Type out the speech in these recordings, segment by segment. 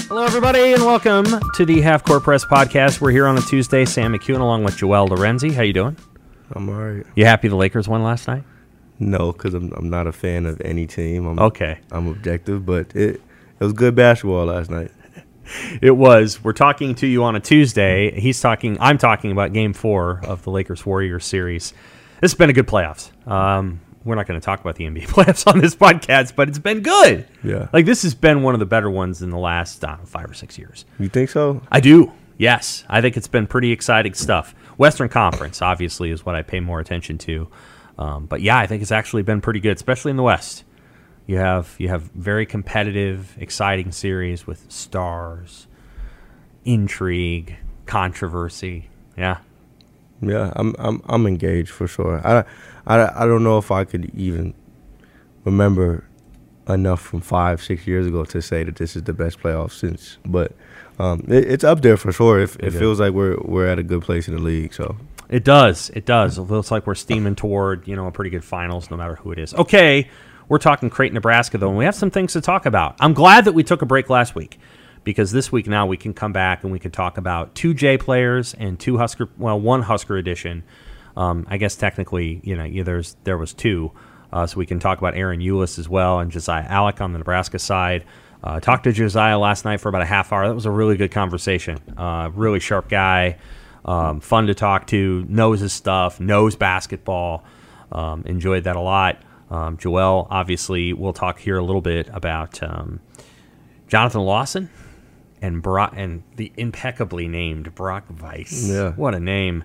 Hello, everybody, and welcome to the Half Court Press podcast. We're here on a Tuesday. Sam McEwen along with Joel Lorenzi. How you doing? I'm all right. You happy the Lakers won last night? No, because I'm not a fan of any team. Okay. I'm objective, but it was good basketball last night. It was. We're talking to you on a Tuesday. I'm talking about Game 4 of the Lakers-Warriors series. This has been a good playoffs. We're not going to talk about the NBA playoffs on this podcast, but it's been good. Yeah. Like, this has been one of the better ones in the last, 5 or 6 years. You think so? I do. Yes. I think it's been pretty exciting stuff. Western Conference, obviously, is what I pay more attention to. But, yeah, I think it's actually been pretty good, especially in the West. You have very competitive, exciting series with stars, intrigue, controversy. Yeah. Yeah, I'm engaged for sure. I don't know if I could even remember enough from 5-6 years ago to say that this is the best playoff since, but it's up there for sure. It feels like we're at a good place in the league. So it does. It looks like we're steaming toward a pretty good finals, no matter who it is. Okay, we're talking Creighton, Nebraska though, and we have some things to talk about. I'm glad that we took a break last week, because this week now we can come back and we can talk about 2 J players and one Husker edition. I guess technically, there was 2, so we can talk about Aaron Eulis as well and Josiah Alec on the Nebraska side. Talked to Josiah last night for about a half hour. That was a really good conversation. Really sharp guy, fun to talk to, knows his stuff, knows basketball. Enjoyed that a lot. Joel, obviously, we'll talk here a little bit about Jonathan Lawson and the impeccably named Brock Weiss. Yeah. What a name.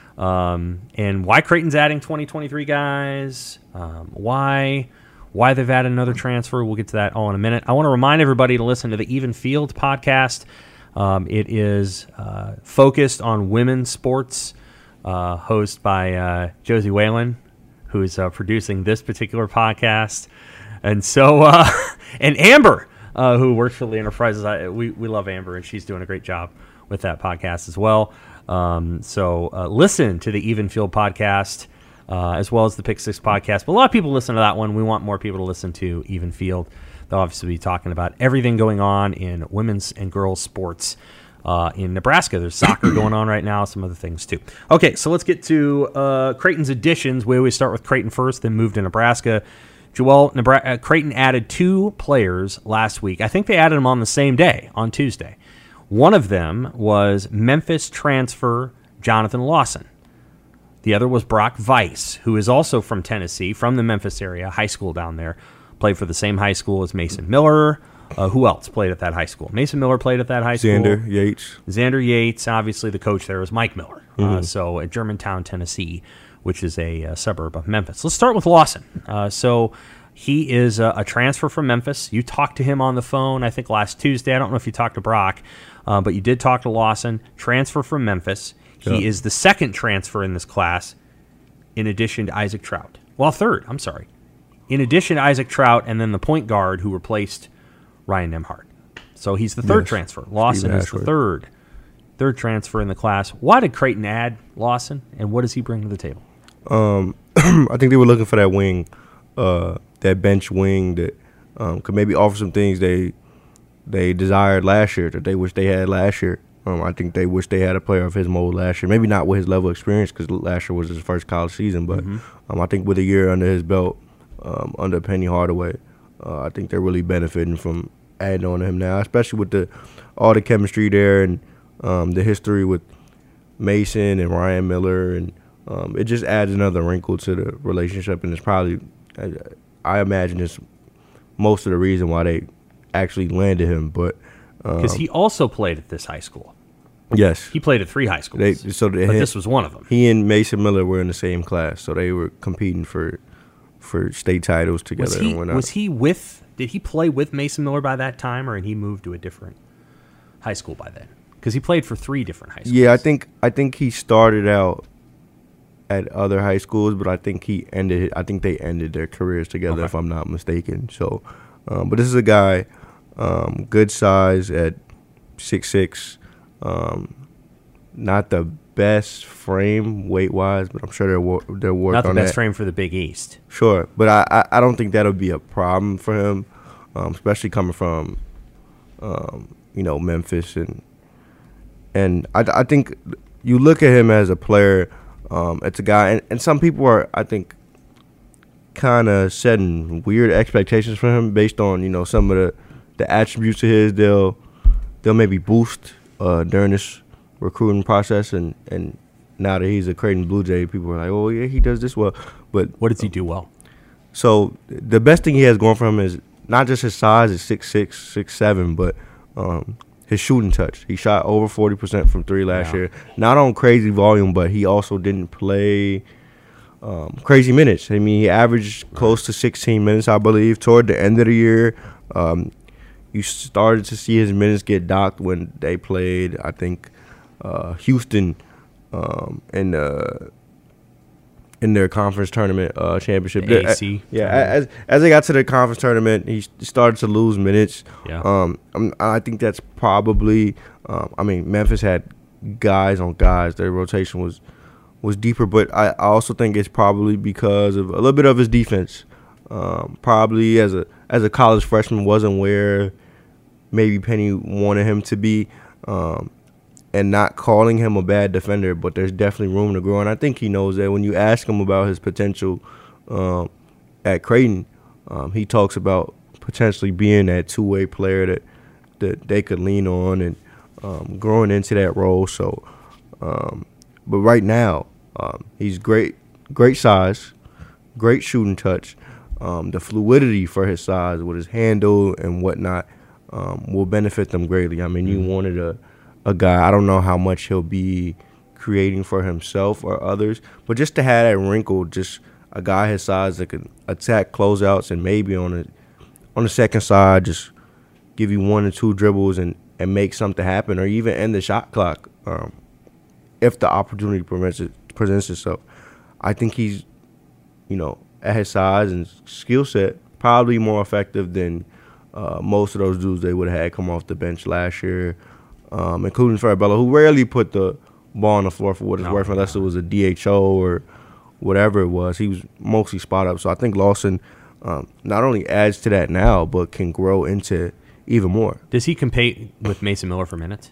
And why Creighton's adding 2023 guys, why they've added another transfer. We'll get to that all in a minute. I want to remind everybody to listen to the Even Field podcast. It is focused on women's sports, hosted by Josie Whalen, who is producing this particular podcast. And so, and Amber, who works for the Enterprises. We love Amber, and she's doing a great job with that podcast as well. So listen to the Even Field podcast as well as the Pick Six podcast. But a lot of people listen to that one. We want more people to listen to Even Field. They'll obviously be talking about everything going on in women's and girls sports in Nebraska. There's soccer going on right now, some other things too. Okay, so let's get to Creighton's additions. We always start with Creighton first, then move to Nebraska. Joel, Creighton added 2 players last week. I think they added them on the same day, on Tuesday. One of them was Memphis transfer Jonathan Lawson. The other was Brock Weiss, who is also from Tennessee, from the Memphis area, high school down there. Played for the same high school as Mason Miller. Who else played at that high school? Mason Miller played at that high school. Xander Yates. Obviously, the coach there was Mike Miller. So at Germantown, Tennessee, which is a suburb of Memphis. Let's start with Lawson. So he is a transfer from Memphis. You talked to him on the phone, I think, last Tuesday. I don't know if you talked to Brock, but you did talk to Lawson. Transfer from Memphis. He is the second transfer in this class, in addition to Isaac Trout. Well, third, I'm sorry. In addition to Isaac Trout and then the point guard who replaced Ryan Nembhard. So he's the third transfer. Lawson is the third transfer in the class. Why did Creighton add Lawson, and what does he bring to the table? I think they were looking for that wing, that bench wing that could maybe offer some things they desired last year, that they wish they had last year. I think they wish they had a player of his mold last year. Maybe not with his level of experience, because last year was his first college season, but I think with a year under his belt, under Penny Hardaway, I think they're really benefiting from adding on to him now, especially with all the chemistry there and the history with Mason and Ryan Miller, and it just adds another wrinkle to the relationship, and it's probably, I imagine, it's most of the reason why they actually landed him. But because he also played at this high school. Yes. He played at 3 high schools, but this was one of them. He and Mason Miller were in the same class, so they were competing for state titles together. Did he play with Mason Miller by that time, or had he moved to a different high school by then? Because he played for 3 different high schools. Yeah, I think he started out at other high schools, but I think they ended their careers together, if I'm not mistaken. So, but this is a guy, good size at 6'6", not the best frame weight-wise, but I'm sure they're working on that. Not the best frame for the Big East. Sure, but I don't think that'll be a problem for him, especially coming from Memphis, and I think you look at him as a player. It's a guy, and some people are, I think, kind of setting weird expectations for him based on some of the attributes of his. They'll maybe boost during this recruiting process, and now that he's a Creighton Blue Jay, people are like, oh yeah, he does this well. But what does he do well? So the best thing he has going for him is not just his size, is 6'6", 6'7", but his shooting touch. He shot over 40% from three last year. Not on crazy volume, but he also didn't play crazy minutes. I mean, he averaged close to 16 minutes, I believe, toward the end of the year. You started to see his minutes get docked when they played, I think, Houston in their conference tournament championship. AC. Yeah, as they got to the conference tournament, he started to lose minutes. Yeah. I think that's probably. Memphis had guys on guys. Their rotation was deeper, but I also think it's probably because of a little bit of his defense. Probably as a college freshman wasn't where maybe Penny wanted him to be. And not calling him a bad defender, but there's definitely room to grow. And I think he knows that. When you ask him about his potential at Creighton, he talks about potentially being that two-way player that they could lean on and growing into that role. So, but right now, he's great size, great shooting touch. The fluidity for his size with his handle and whatnot will benefit them greatly. I mean, you wanted a guy, I don't know how much he'll be creating for himself or others, but just to have that wrinkle, just a guy his size that can attack closeouts and maybe on the second side just give you one or two dribbles and make something happen, or even end the shot clock if the opportunity presents itself. I think he's, at his size and skill set, probably more effective than most of those dudes they would have had come off the bench last year. Including Farabello, who rarely put the ball on the floor for what it's worth, unless it was a DHO or whatever it was. He was mostly spot up. So I think Lawson not only adds to that now, but can grow into even more. Does he compete with Mason Miller for minutes?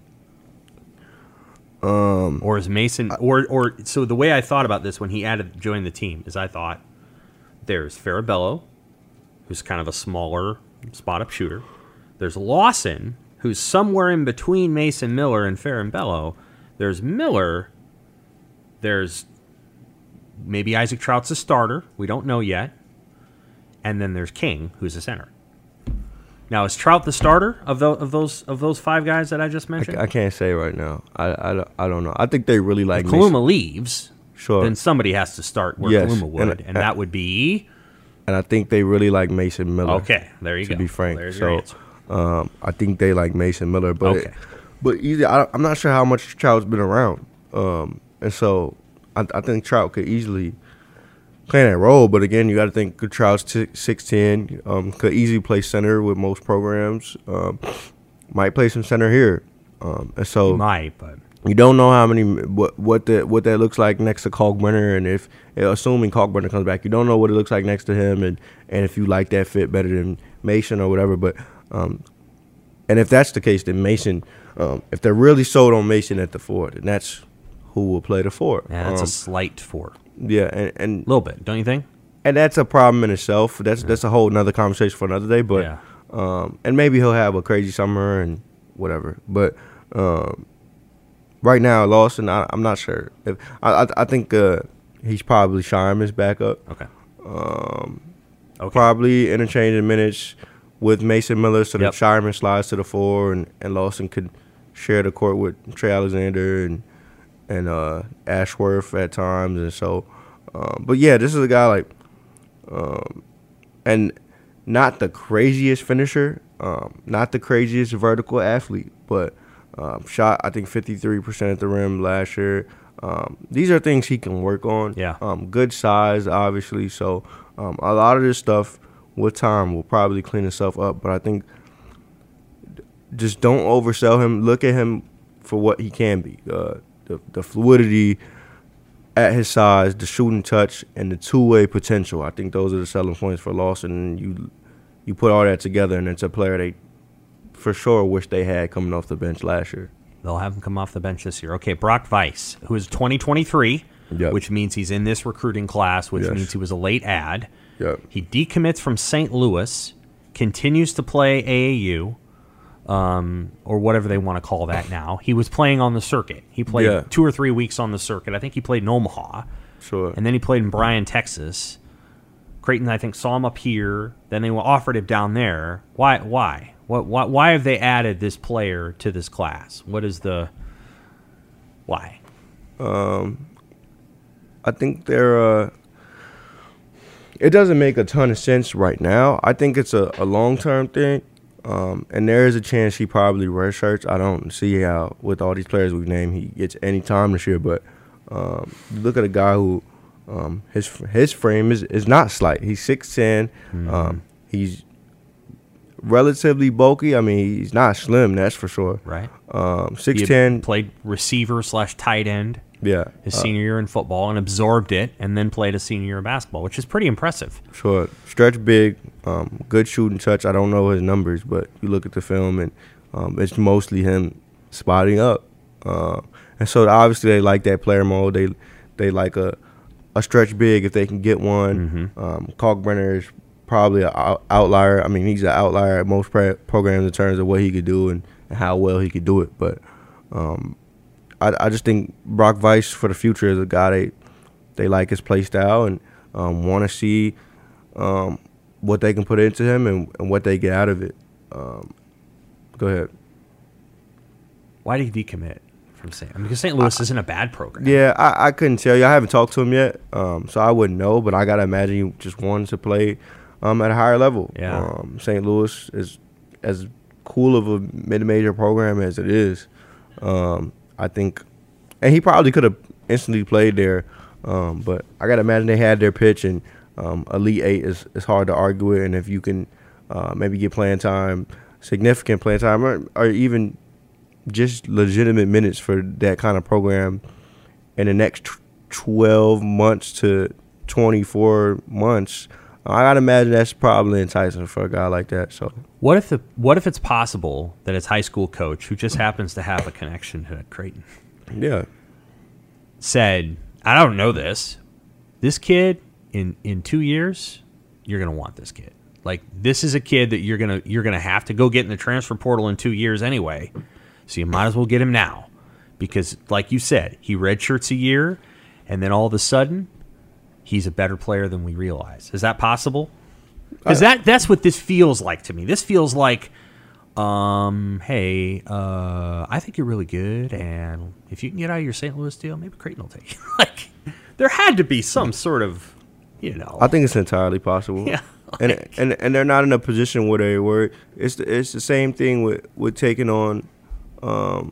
Or is Mason or so the way I thought about this when he joined the team is I thought there's Farabello, who's kind of a smaller spot up shooter. There's Lawson, who's somewhere in between Mason Miller and Farabello. There's Miller. There's maybe Isaac Trout's a starter. We don't know yet. And then there's King, who's a center. Now, is Trout the starter of those five guys that I just mentioned? I can't say right now. I don't know. I think they really like if Kaluma leaves, sure, then somebody has to start where Kaluma would, and that would be. And I think they really like Mason Miller. Okay, there you go. To be frank, there's your answer. I think they like Mason Miller, but okay. I'm not sure how much Trout's been around, and so I think Trout could easily play that role. But again, you got to think Trout's 6'10", could easily play center with most programs. Might play some center here, and so he might, but you don't know how many what that looks like next to Kalkbrenner, and if assuming Kalkbrenner comes back, you don't know what it looks like next to him, and if you like that fit better than Mason or whatever, but. And if that's the case, then Mason, if they're really sold on Mason at the 4, then that's who will play the 4. Yeah, that's a slight 4. Yeah, and a little bit, don't you think? And that's a problem in itself. That's a whole another conversation for another day. But and maybe he'll have a crazy summer and whatever. But right now, Lawson, I'm not sure. If I think he's probably Sharman's backup. Okay. Probably interchanging minutes with Mason Miller, so that Sharman slides to the 4, and Lawson could share the court with Trey Alexander and Ashworth at times, and so. But yeah, this is a guy like, and not the craziest finisher, not the craziest vertical athlete, but shot I think 53% at the rim last year. These are things he can work on. Yeah. Good size, obviously. So a lot of this stuff with time will probably clean itself up. But I think just don't oversell him. Look at him for what he can be. The fluidity at his size, the shooting touch, and the two-way potential. I think those are the selling points for Lawson. You put all that together, and it's a player for sure wish they had coming off the bench last year. They'll have him come off the bench this year. Okay, Brock Weiss, who is 2023, Yep. which means he's in this recruiting class, which Yes. means he was a late add. Yep. He decommits from St. Louis, continues to play AAU, or whatever they want to call that now. He was playing on the circuit. He played 2 or 3 weeks on the circuit. I think he played in Omaha. Sure. And then he played in Bryan, Texas. Creighton, I think, saw him up here. Then they offered him down there. Why? Why have they added this player to this class? What is the why? I think they're. It doesn't make a ton of sense right now. I think it's a long-term thing, and there is a chance he probably redshirts. I don't see how, with all these players we've named, he gets any time this year. But you look at a guy who his frame is not slight. He's 6'10". He's relatively bulky. I mean, he's not slim, that's for sure. Right. 6'10". Played receiver / tight end. Yeah. His senior year in football and absorbed it, and then played a senior year in basketball, which is pretty impressive. Sure. Stretch big, good shooting touch. I don't know his numbers, but you look at the film, and it's mostly him spotting up. And so obviously they like that player mode. They like a stretch big if they can get one. Kalkbrenner is probably an outlier. I mean, he's an outlier at most programs in terms of what he could do and how well he could do it. But I just think Brock Weiss for the future is a guy they like his play style and want to see what they can put into him and what they get out of it. Go ahead. Why did he decommit from St. I mean, because St. Louis isn't a bad program. Yeah, I couldn't tell you. I haven't talked to him yet, so I wouldn't know. But I got to imagine he just wanted to play at a higher level. Yeah. St. Louis is as cool of a mid-major program as it is. I think, and he probably could have instantly played there, but I got to imagine they had their pitch, and Elite Eight is hard to argue with. And if you can maybe get playing time, significant playing time, or even just legitimate minutes for that kind of program in the next 12 months to 24 months, I got to imagine that's probably enticing for a guy like that. So what if it's possible that his high school coach, who just happens to have a connection to Creighton, said, I don't know this kid in 2 years, you're gonna want this kid. Like, this is a kid that you're gonna have to go get in the transfer portal in 2 years anyway. So you might as well get him now, because like you said, he redshirts a year, and then all of a sudden, he's a better player than we realize. Is that possible? Because that's what this feels like to me. This feels like, hey, I think you're really good, and if you can get out of your St. Louis deal, maybe Creighton will take you. Like, there had to be some sort of, I think it's entirely possible. Yeah. And they're not in a position where they were. It's the same thing with taking on, I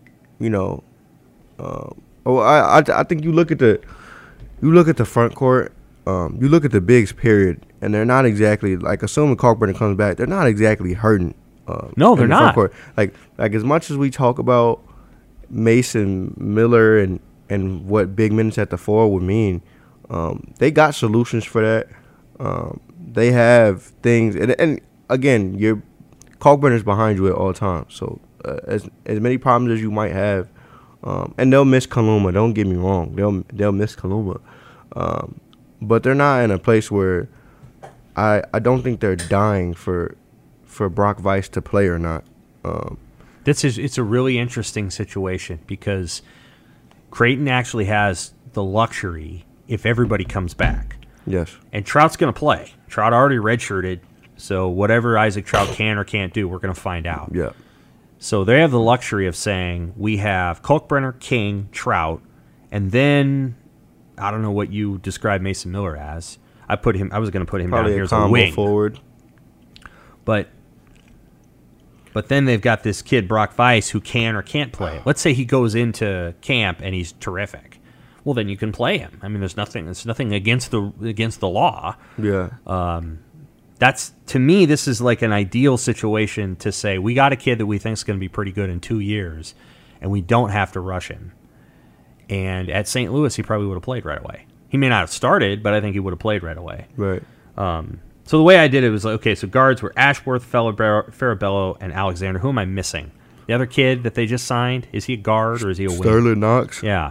think you look at the front court, you look at the bigs, period, and they're not exactly, like, assuming Kalkbrenner comes back, they're not exactly hurting. No, they're not. Front court. Like as much as we talk about Mason Miller and what big minutes at the 4 would mean, they got solutions for that. They have things, and again, Kalkbrenner's behind you at all times. So as many problems as you might have, and they'll miss Kaluma. Don't get me wrong, they'll miss Kaluma, but they're not in a place where I don't think they're dying for Brock Weiss to play or not. It's a really interesting situation, because Creighton actually has the luxury, if everybody comes back. Yes. And Trout's going to play. Trout already redshirted, so whatever Isaac Trout can or can't do, we're going to find out. Yeah. So they have the luxury of saying, we have Kalkbrenner, King, Trout, and then I don't know what you describe Mason Miller as. I was going to put him probably down here as a wing forward. But then they've got this kid, Brock Weiss, who can or can't play. Let's say he goes into camp and he's terrific. Well, then you can play him. I mean, there's nothing against the law. Yeah. That's, to me, this is like an ideal situation to say, we got a kid that we think is going to be pretty good in 2 years, and we don't have to rush him. And at St. Louis, he probably would have played right away. He may not have started, but I think he would have played right away. Right. So the way I did it was like, okay, so guards were Ashworth, Farabello, and Alexander. Who am I missing? The other kid that they just signed, is he a guard or is he a wing? Sterling Knox. Yeah.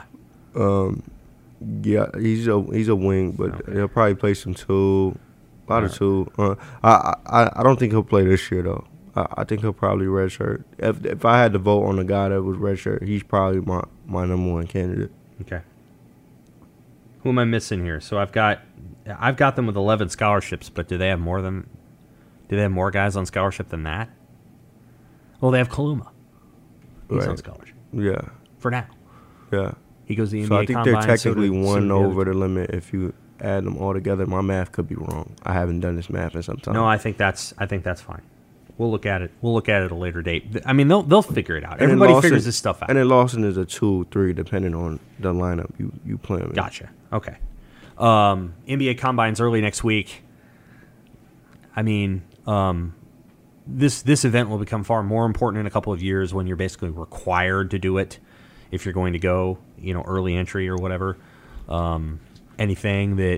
Yeah, he's a wing, but he'll probably play some two, a lot of two. I don't think he'll play this year though. I think he'll probably redshirt. If I had to vote on the guy that was redshirt, he's probably my number one candidate. Okay. Who am I missing here? So I've got them with 11 scholarships, but do they have more guys on scholarship than that? Well, they have Kaluma. He's on scholarship. Yeah. For now. Yeah. He goes to the NBA So I think Combine, they're technically one over the the limit if you add them all together. My math could be wrong. I haven't done this math in some time. No, I think that's fine. We'll look at it. We'll look at it at a later date. I mean, they'll figure it out. Everybody figures this stuff out. And then Lawson is a 2-3 depending on the lineup you play him in. Gotcha. Okay. NBA Combine's early next week. I mean, this event will become far more important in a couple of years when you're basically required to do it if you're going to go, early entry or whatever. Anything that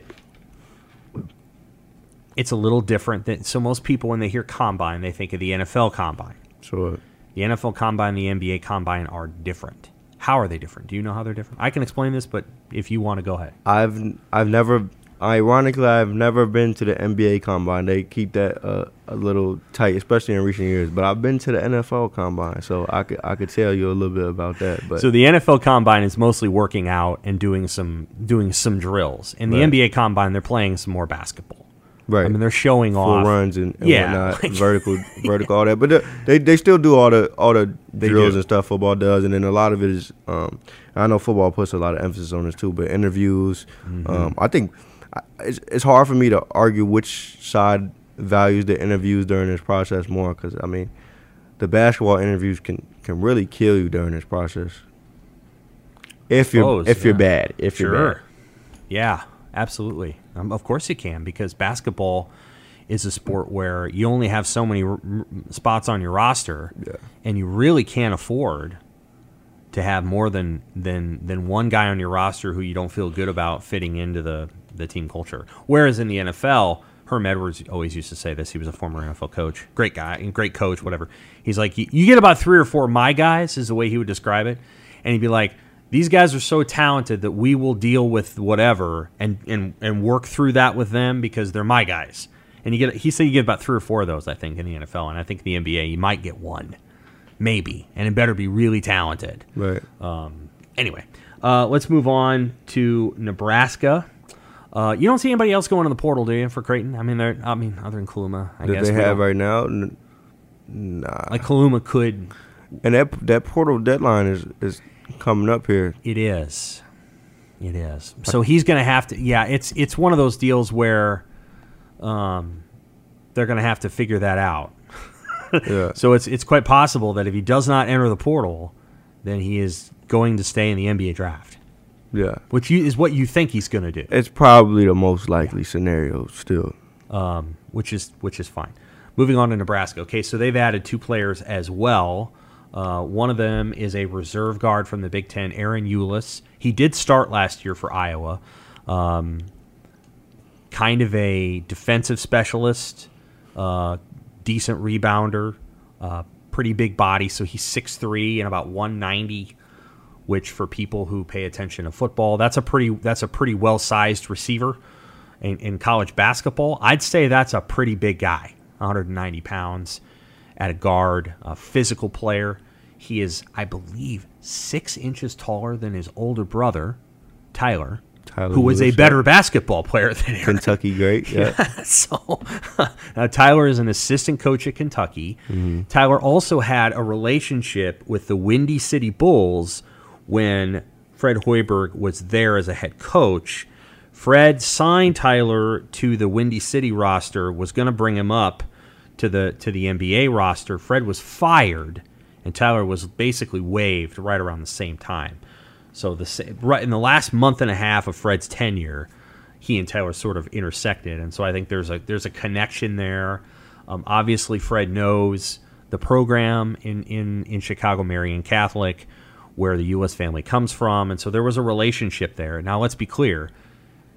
it's a little different. So most people, when they hear Combine, they think of the NFL Combine. Sure. The NFL Combine and the NBA Combine are different. How are they different? Do you know how they're different? I can explain this, but if you want to, go ahead. I've never been to the NBA Combine. They keep that a little tight, especially in recent years. But I've been to the NFL Combine, so I could tell you a little bit about that. But so the NFL Combine is mostly working out and doing some drills. In the NBA Combine, they're playing some more basketball. Right. I mean, they're showing full off runs and whatnot, like vertical, all that. But they still do all the drills and stuff football does, and then a lot of it is. I know football puts a lot of emphasis on this too, but interviews. I think it's hard for me to argue which side values the interviews during this process more, because I mean, the basketball interviews can really kill you during this process. If you're bad, if you're bad. Yeah. Absolutely. Of course you can, because basketball is a sport where you only have so many spots on your roster, and you really can't afford to have more than one guy on your roster who you don't feel good about fitting into the team culture. Whereas in the NFL, Herm Edwards always used to say this. He was a former NFL coach. Great guy and great coach, whatever. He's like, you get about 3 or 4 my guys, is the way he would describe it. And he'd be like, these guys are so talented that we will deal with whatever and work through that with them because they're my guys. And he said you get about 3 or 4 of those, I think, in the NFL. And I think in the NBA you might get 1, maybe, and it better be really talented. Right. Anyway, let's move on to Nebraska. You don't see anybody else going in the portal, do you, for Creighton? I mean, other than Kaluma, I guess. That they have right now? Nah. Like Kaluma could. And that portal deadline is coming up here. It is. So he's going to have to. Yeah, it's one of those deals where they're going to have to figure that out. Yeah. So it's quite possible that if he does not enter the portal, then he is going to stay in the NBA draft. Yeah. Which is what you think he's going to do. It's probably the most likely scenario still. Which is fine. Moving on to Nebraska. Okay, so they've added 2 players as well. One of them is a reserve guard from the Big Ten, Aaron Eulis. He did start last year for Iowa. Kind of a defensive specialist, decent rebounder, pretty big body. So he's 6'3" and about 190, which for people who pay attention to football, that's a pretty well-sized receiver in college basketball. I'd say that's a pretty big guy, 190 pounds. At a guard, a physical player. He is, I believe, 6 inches taller than his older brother, Tyler who was a better basketball player than Aaron. Kentucky great, yeah. So Tyler is an assistant coach at Kentucky. Mm-hmm. Tyler also had a relationship with the Windy City Bulls when Fred Hoiberg was there as a head coach. Fred signed Tyler to the Windy City roster, was going to bring him up to the NBA roster. Fred was fired, and Tyler was basically waived right around the same time. So right in the last month and a half of Fred's tenure, he and Tyler sort of intersected, and so I think there's a connection there. Obviously, Fred knows the program in Chicago, Marian Catholic, where the U.S. family comes from, and so there was a relationship there. Now, let's be clear.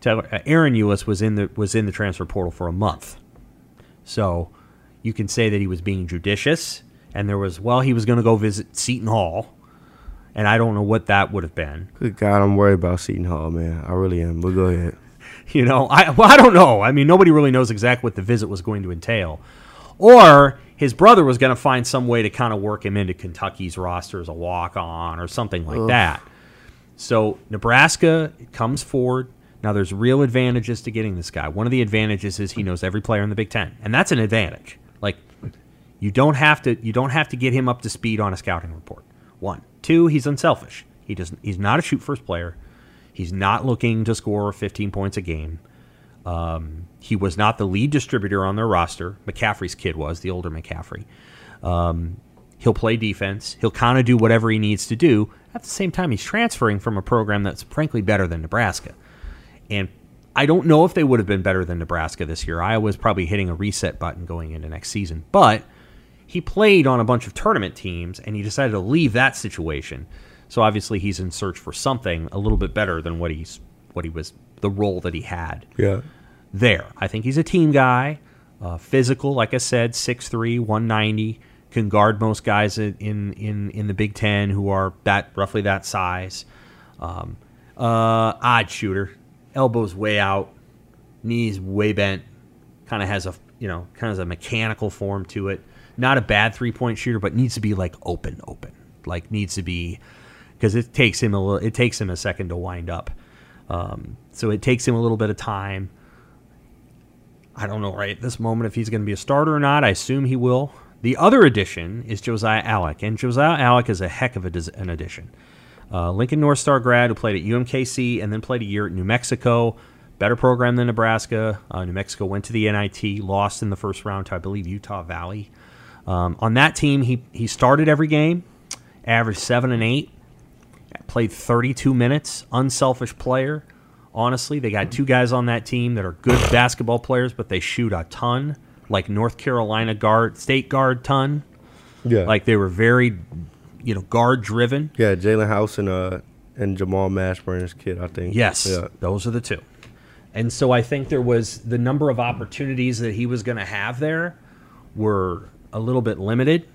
Aaron Eulis was in the transfer portal for a month, so you can say that he was being judicious. And there was he was going to go visit Seton Hall, and I don't know what that would have been. Good God, I'm worried about Seton Hall, man. I really am. But go ahead. I don't know. I mean, nobody really knows exactly what the visit was going to entail. Or his brother was going to find some way to kind of work him into Kentucky's roster as a walk-on or something like that. So Nebraska comes forward. Now, there's real advantages to getting this guy. One of the advantages is he knows every player in the Big Ten, and that's an advantage. Like, you don't have to get him up to speed on a scouting report. 1, 2, he's unselfish. He's not a shoot-first player. He's not looking to score 15 points a game. He was not the lead distributor on their roster. McCaffrey's kid was, the older McCaffrey. He'll play defense. He'll kind of do whatever he needs to do. At the same time, he's transferring from a program that's frankly better than Nebraska. And I don't know if they would have been better than Nebraska this year. Iowa's probably hitting a reset button going into next season. But he played on a bunch of tournament teams, and he decided to leave that situation. So obviously he's in search for something a little bit better than what he was, the role that he had. Yeah. There. I think he's a team guy, physical, like I said, 6'3", 190, can guard most guys in the Big Ten who are roughly that size. Odd shooter, elbows way out, knees way bent, kind of has a mechanical form to it. Not a bad 3-point shooter, but needs to be like open, like needs to be, because it takes him a second to wind up. So it takes him a little bit of time. I don't know right at this moment if he's going to be a starter or not. I assume he will. The other addition is Josiah Allick, and Josiah Allick is a heck of an addition. Lincoln North Star grad who played at UMKC and then played a year at New Mexico. Better program than Nebraska. New Mexico went to the NIT, lost in the first round to, I believe, Utah Valley. On that team, he started every game, averaged 7 and 8, played 32 minutes, unselfish player. Honestly, they got 2 guys on that team that are good basketball players, but they shoot a ton, like North Carolina state guard ton. Yeah. Like they were very, guard driven. Yeah, Jalen House and Jamal Mashburn's kid, I think. Yes, yeah. Those are the 2. And so I think there was the number of opportunities that he was going to have there were a little bit limited.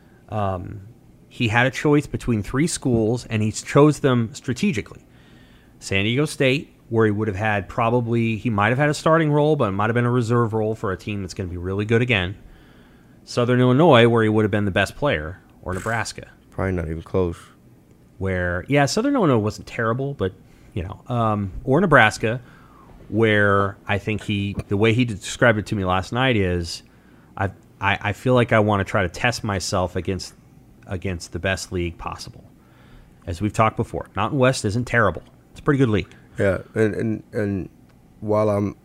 He had a choice between 3 schools, and he chose them strategically. San Diego State, where he would have had he might have had a starting role, but it might have been a reserve role for a team that's going to be really good again. Southern Illinois, where he would have been the best player, or Nebraska. Probably not even close. Southern Illinois wasn't terrible, but, or Nebraska, where I think the way he described it to me last night is, I feel like I want to try to test myself against the best league possible. As we've talked before, Mountain West isn't terrible. It's a pretty good league. Yeah, and while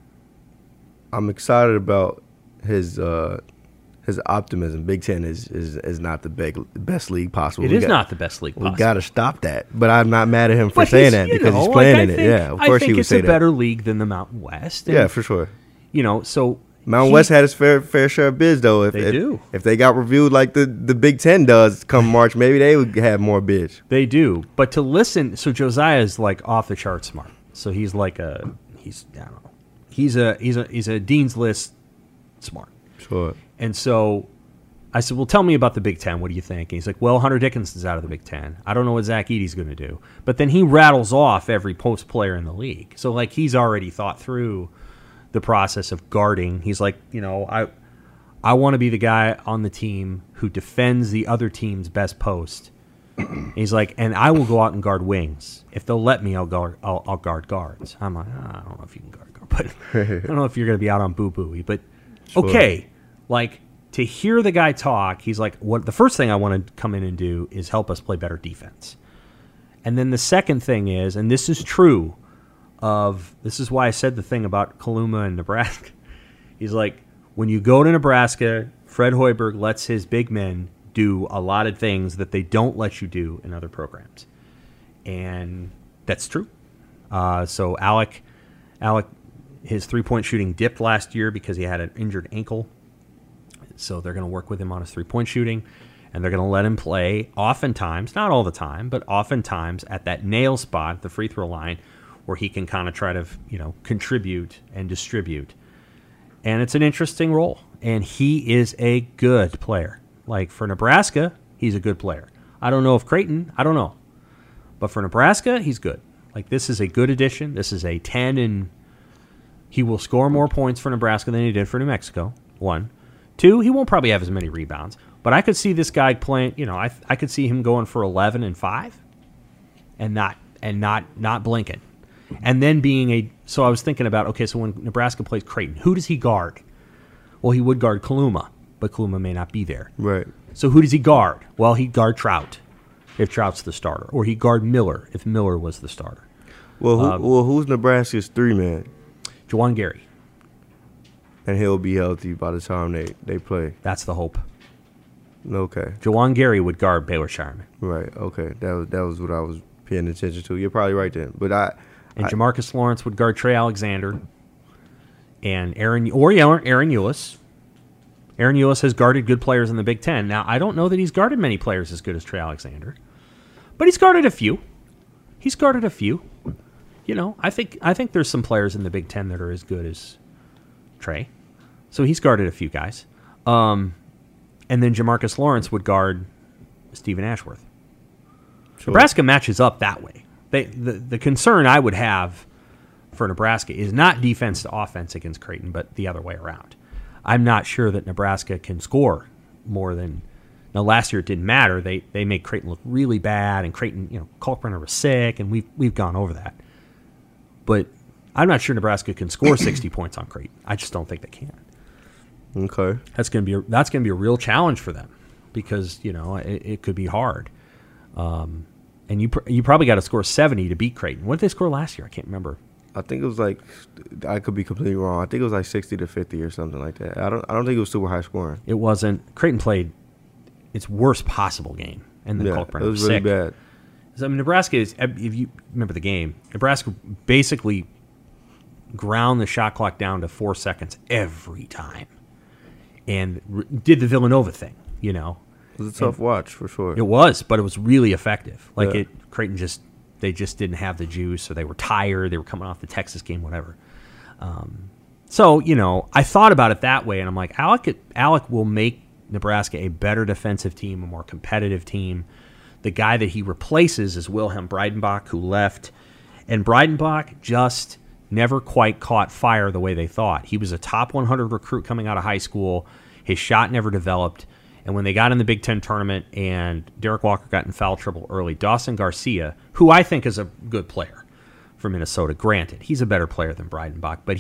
I'm excited about his optimism, Big Ten is not the best league possible. It is not the best league possible. We got to stop that. But I'm not mad at him for saying that because he's playing in it. Yeah, of course he would say that. I think it's a better league than the Mountain West. Yeah, for sure. So Mountain West had his fair share of bids, though. If they got reviewed like the Big Ten does come March, maybe they would have more bids. They do. But to listen, so Josiah is like off the chart smart. So he's like he's a Dean's List smart. Sure. And so I said, well, tell me about the Big Ten. What do you think? And he's like, well, Hunter Dickinson's out of the Big Ten. I don't know what Zach Edey's going to do. But then he rattles off every post player in the league. So like he's already thought through the process of guarding. He's like, I want to be the guy on the team who defends the other team's best post. He's like, and I will go out and guard wings. If they'll let me, I'll guard guards. I'm like, I don't know if you can guard, but I don't know if you're going to be out on boo-booey. But sure. Okay, like to hear the guy talk, he's like, what the first thing I want to come in and do is help us play better defense. And then the second thing is, and this is true, this is why I said the thing about Kaluma and Nebraska. He's like, when you go to Nebraska, Fred Hoiberg lets his big men do a lot of things that they don't let you do in other programs. And that's true. So Allick, his 3-point shooting dipped last year because he had an injured ankle. So they're going to work with him on his 3-point shooting, and they're going to let him play oftentimes, not all the time, but oftentimes at that nail spot, the free throw line, where he can kind of try to, contribute and distribute. And it's an interesting role. And he is a good player. Like for Nebraska, he's a good player. I don't know if Creighton, I don't know. But for Nebraska, he's good. Like this is a good addition. This is a 10, and he will score more points for Nebraska than he did for New Mexico. 1. 2, he won't probably have as many rebounds. But I could see this guy playing, I could see him going for 11 and 5 and not blinking. And then so I was thinking about, okay, so when Nebraska plays Creighton, who does he guard? Well, he would guard Kaluma, but Kaluma may not be there. Right. So who does he guard? Well, he'd guard Trout if Trout's the starter. Or he'd guard Miller if Miller was the starter. Well, who's Nebraska's 3-man? Juwan Gary. And he'll be healthy by the time they play. That's the hope. Okay. Juwan Gary would guard Baylor Shireman. Right. Okay. That was what I was paying attention to. You're probably right then. But Jamarcus Lawrence would guard Trey Alexander. And Aaron Eulis. Aaron Eulis has guarded good players in the Big Ten. Now, I don't know that he's guarded many players as good as Trey Alexander. But he's guarded a few. I think there's some players in the Big Ten that are as good as Trey. So he's guarded a few guys. And then Jamarcus Lawrence would guard Stephen Ashworth. Sure. Nebraska matches up that way. The concern I would have for Nebraska is not defense to offense against Creighton, but the other way around. I'm not sure that Nebraska can score more than... Now, last year it didn't matter. They made Creighton look really bad, and Creighton, Kalkbrenner was sick, and we've gone over that. But I'm not sure Nebraska can score 60 points on Creighton. I just don't think they can. Okay. That's going to be a real challenge for them because, it could be hard. And you probably got to score 70 to beat Creighton. What did they score last year? I can't remember. I think it was I could be completely wrong. I think it was like 60 to 50 or something like that. I don't think it was super high scoring. It wasn't. Creighton played its worst possible game, and then Kalkbrenner it was really bad. So, Nebraska is, if you remember the game, Nebraska basically ground the shot clock down to 4 seconds every time and did the Villanova thing, It was a tough watch for sure. It was, but it was really effective. Creighton they just didn't have the juice, or they were tired. They were coming off the Texas game, whatever. So, I thought about it that way, and I'm like, Alec will make Nebraska a better defensive team, a more competitive team. The guy that he replaces is Wilhelm Breidenbach, who left. And Breidenbach just never quite caught fire the way they thought. He was a top 100 recruit coming out of high school. His shot never developed. And when they got in the Big Ten tournament and Derek Walker got in foul trouble early, Dawson Garcia, who I think is a good player for Minnesota, granted, he's a better player than Breidenbach, but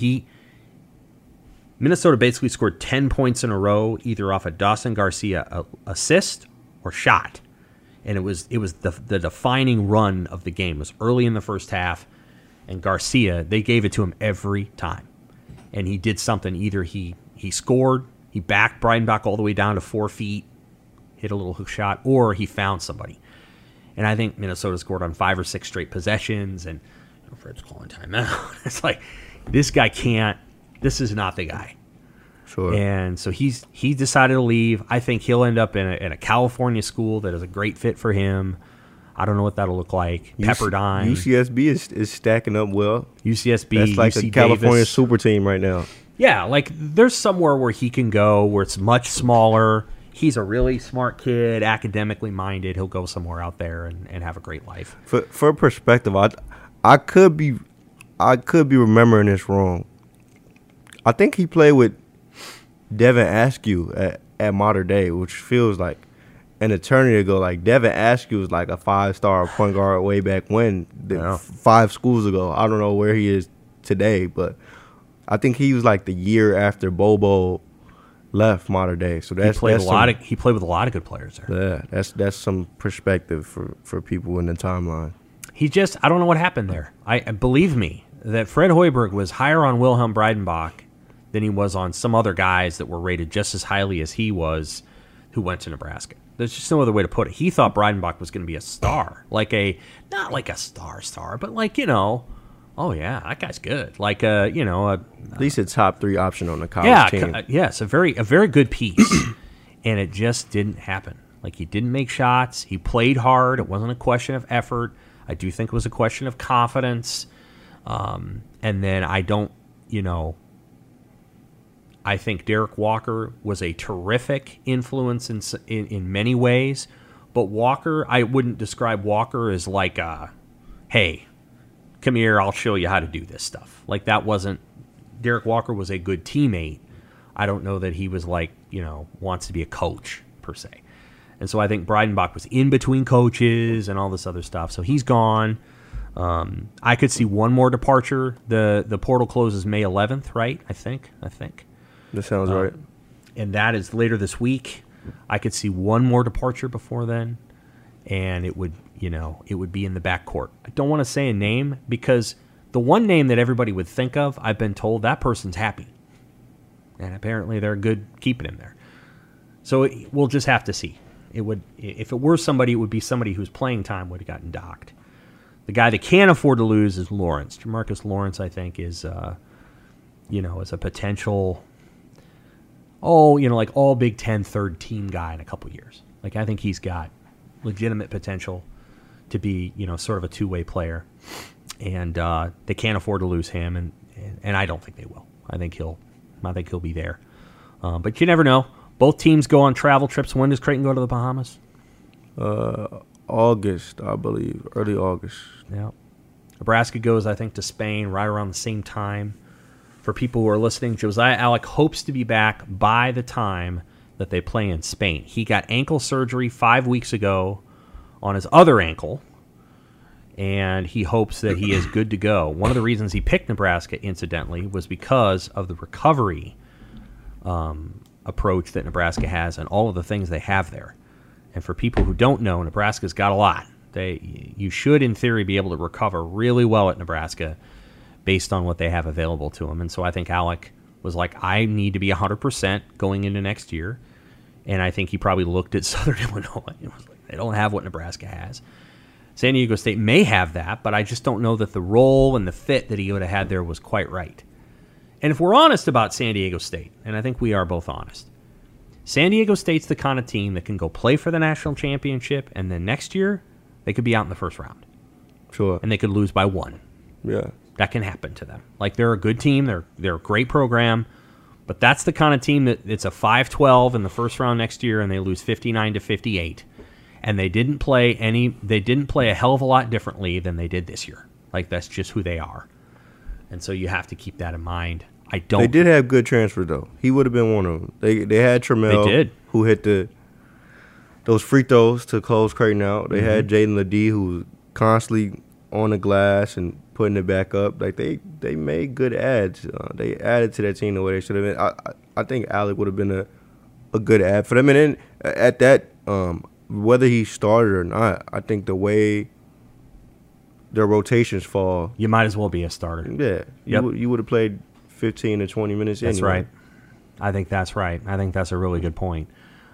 Minnesota basically scored 10 points in a row, either off a Dawson Garcia assist or shot. And it was the defining run of the game. It was early in the first half, and Garcia, they gave it to him every time. And he did something. Either he scored, he backed Breidenbach all the way down to 4 feet, hit a little hook shot, or he found somebody. And I think Minnesota scored on 5 or 6 straight possessions, and Fred's calling timeout. It's like, this guy can't. This is not the guy. Sure. And so he decided to leave. I think he'll end up in a California school that is a great fit for him. I don't know what that'll look like. Pepperdine. UCSB is stacking up well. UCSB, that's like UC a California Davis. super team right now. Yeah, like there's somewhere where he can go where it's much smaller. He's a really smart kid, academically minded. He'll go somewhere out there and have a great life. For perspective, I could be remembering this wrong. I think he played with Devin Askew at Mater Dei, which feels like an eternity ago. Like Devin Askew was like a 5-star point guard way back when, 5 schools ago. I don't know where he is today, but I think he was like the year after Bobo left Mater Dei. So he played with a lot of good players there. Yeah, that's some perspective for people in the timeline. I don't know what happened there. I believe me that Fred Hoiberg was higher on Wilhelm Breidenbach than he was on some other guys that were rated just as highly as he was, who went to Nebraska. There's just no other way to put it. He thought Breidenbach was going to be a star, not like a star, but like, oh yeah, that guy's good. Like at least a top 3 option on the college team. Yes, a very good piece, and it just didn't happen. Like he didn't make shots. He played hard. It wasn't a question of effort. I do think it was a question of confidence. And then I don't, I think Derek Walker was a terrific influence in many ways. But Walker, I wouldn't describe Walker as like hey, come here, I'll show you how to do this stuff. Like that wasn't, Derek Walker was a good teammate. I don't know that he was like, wants to be a coach per se. And so I think Breidenbach was in between coaches and all this other stuff. So he's gone. I could see one more departure. The portal closes May 11th, right? I think. That sounds right. And that is later this week. I could see one more departure before then, and it would be in the backcourt. I don't want to say a name because the one name that everybody would think of, I've been told that person's happy, and apparently they're good keeping him there. So we'll just have to see. If it were somebody, it would be somebody whose playing time would have gotten docked. The guy that can't afford to lose is Lawrence. Jamarcus Lawrence, I think, is is a potential, like all Big Ten third team guy in a couple years. Like I think he's got legitimate potential to be, sort of a two-way player, and they can't afford to lose him, and I don't think they will. I think he'll be there, but you never know. Both teams go on travel trips. When does Creighton go to the Bahamas? August, I believe, early August. Yeah. Nebraska goes, I think, to Spain right around the same time. For people who are listening, Josiah Allick hopes to be back by the time that they play in Spain. He got ankle surgery 5 weeks ago on his other ankle, and he hopes that he is good to go. One of the reasons he picked Nebraska, incidentally, was because of the recovery approach that Nebraska has and all of the things they have there. And for people who don't know, Nebraska's got a lot. You should, in theory, be able to recover really well at Nebraska based on what they have available to them. And so I think Allick was like, I need to be 100% going into next year. And I think he probably looked at Southern Illinois and was like, they don't have what Nebraska has. San Diego State may have that, but I just don't know that the role and the fit that he would have had there was quite right. And if we're honest about San Diego State, and I think we are both honest, San Diego State's the kind of team that can go play for the national championship, and then next year, they could be out in the first round. Sure. And they could lose by 1. Yeah. That can happen to them. Like, they're a good team. They're a great program. But that's the kind of team that it's a 5-12 in the first round next year, and they lose 59-58. And they didn't play a hell of a lot differently than they did this year. Like, that's just who they are. And so you have to keep that in mind. They did have good transfers, though. He would have been one of them. They had Trammell, who hit those free throws to close Creighton out. They had Jaden Ledee, who was constantly on the glass and putting it back up. Like they made good adds. They added to that team the way they should have been. I think Allick would have been a good add for them. And then at that, whether he started or not, I think the way their rotations fall, you might as well be a starter. Yeah, yep. You would have played 15 to 20 minutes anyway. That's right. I think that's right. I think that's a really good point.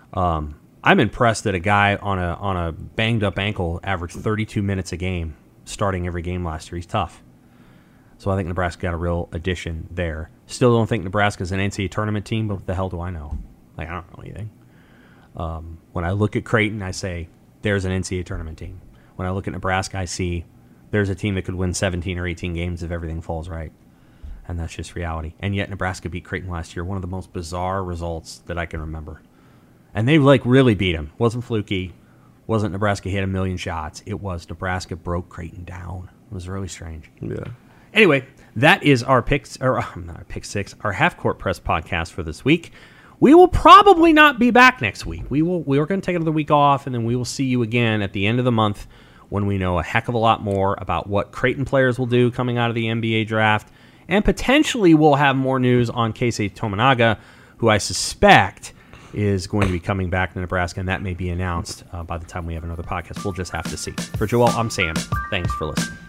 I'm impressed that a guy on a banged up ankle averaged 32 minutes a game starting every game last year. He's tough. So I think Nebraska got a real addition there. Still don't think Nebraska's an NCAA tournament team, but what the hell do I know? Like, I don't know anything. When I look at Creighton, I say, there's an NCAA tournament team. When I look at Nebraska, I see there's a team that could win 17 or 18 games if everything falls right. And that's just reality. And yet Nebraska beat Creighton last year, one of the most bizarre results that I can remember. And they really beat them. Wasn't fluky. Wasn't Nebraska hit a million shots. It was Nebraska broke Creighton down. It was really strange. Yeah. Anyway, that is our not our pick six, our half court press podcast for this week. We will probably not be back next week. We are going to take another week off, and then we will see you again at the end of the month when we know a heck of a lot more about what Creighton players will do coming out of the NBA draft. And potentially we'll have more news on Keisei Tominaga, who I suspect is going to be coming back to Nebraska, and that may be announced by the time we have another podcast. We'll just have to see. For Joel, I'm Sam. Thanks for listening.